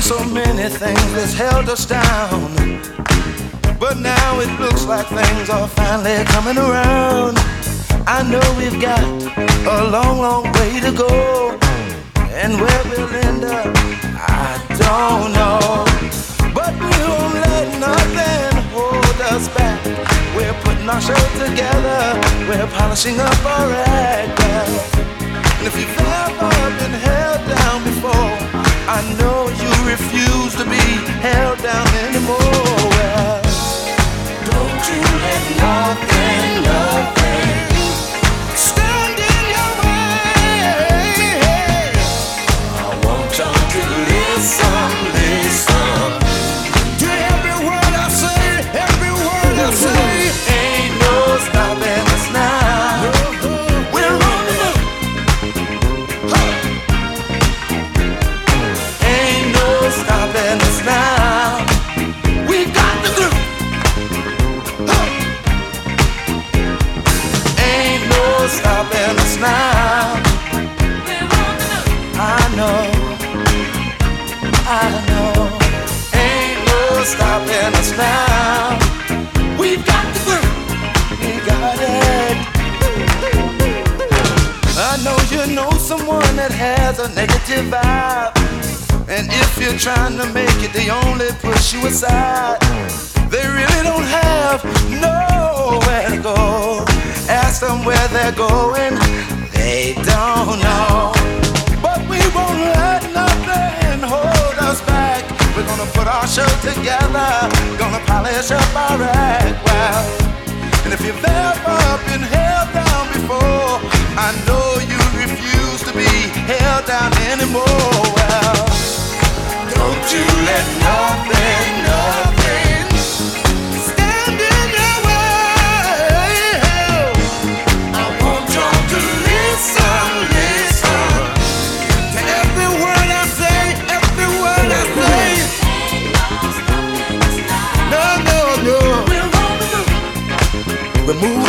So many things that's held us down, but now it looks like things are finally coming around. I know we've got a long, long way to go, and where we'll end up, I don't know. But we won't let nothing hold us back. We're putting our show together, we're polishing up our act. And if you've ever been held down before, I know you refuse to be held down anymore. Well, don't you let nothing stand in your way. I want y'all to listen to every word I say, every word I say. Ain't no stopping us now. We're on the move. Ain't no stopping us now. We got the groove. Ain't no stopping us now. I know. Ain't no stopping us now. We've got the groove. We got it. I know you know someone that has a negative vibe, and if you're trying to make it, they only push you aside. They really don't have nowhere to go. Ask them where they're going, they don't know. But we won't let nothing hold us back. We're gonna put our show together, gonna polish up our act. Well, and if you've ever been held down before, I know you refuse to be held down anymore. Well, don't you let nothing stand in your way. I want y'all to listen to every word I say, every word I say. No. We're moving.